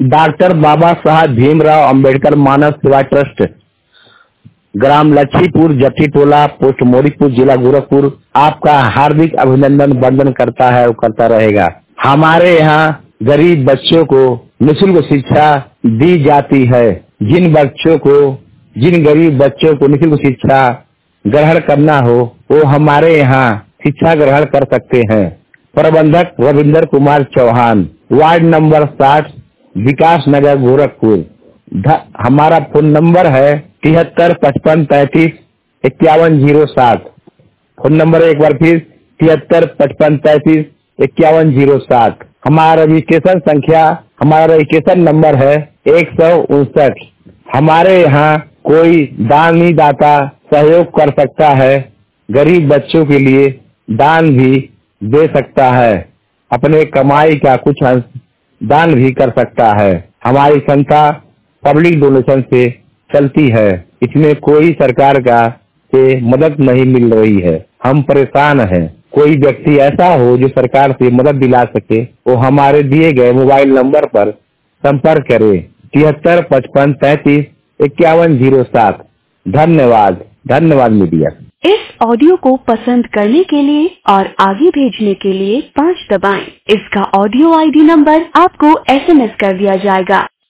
Doctor बाबा Saheb Bhimrao Ambedkar Manav Seva Trust, ग्राम Lachhipur, Jatti Tola, post Moripur, जिला गोरखपुर आपका हार्दिक अभिनंदन वंदन करता है और करता रहेगा। हमारे यहाँ गरीब बच्चों को निःशुल्क शिक्षा दी जाती है। जिन गरीब बच्चों को निःशुल्क शिक्षा ग्रहण करना हो वो हमारे यहाँ शिक्षा ग्रहण कर सकते हैं। प्रबंधक रविंद्र कुमार चौहान, वार्ड नंबर 60, विकास नगर, गोरखपुर। हमारा फोन नंबर है 7355335107। फोन नंबर एक बार फिर 7355335107। हमारा रजिस्ट्रेशन संख्या, हमारा रजिस्ट्रेशन नंबर है 159। हमारे यहाँ कोई दानी दाता सहयोग कर सकता है, गरीब बच्चों के लिए दान भी दे सकता है, अपने कमाई का कुछ अंश दान भी कर सकता है। हमारी संस्था पब्लिक डोनेशन से चलती है, इसमें कोई सरकार का से मदद नहीं मिल रही है। हम परेशान हैं। कोई व्यक्ति ऐसा हो जो सरकार से मदद दिला सके वो हमारे दिए गए मोबाइल नंबर पर संपर्क करे 7355335107। धन्यवाद मीडिया। इस ऑडियो को पसंद करने के लिए और आगे भेजने के लिए 5 दबाएं। इसका ऑडियो ID नंबर आपको SMS कर दिया जाएगा।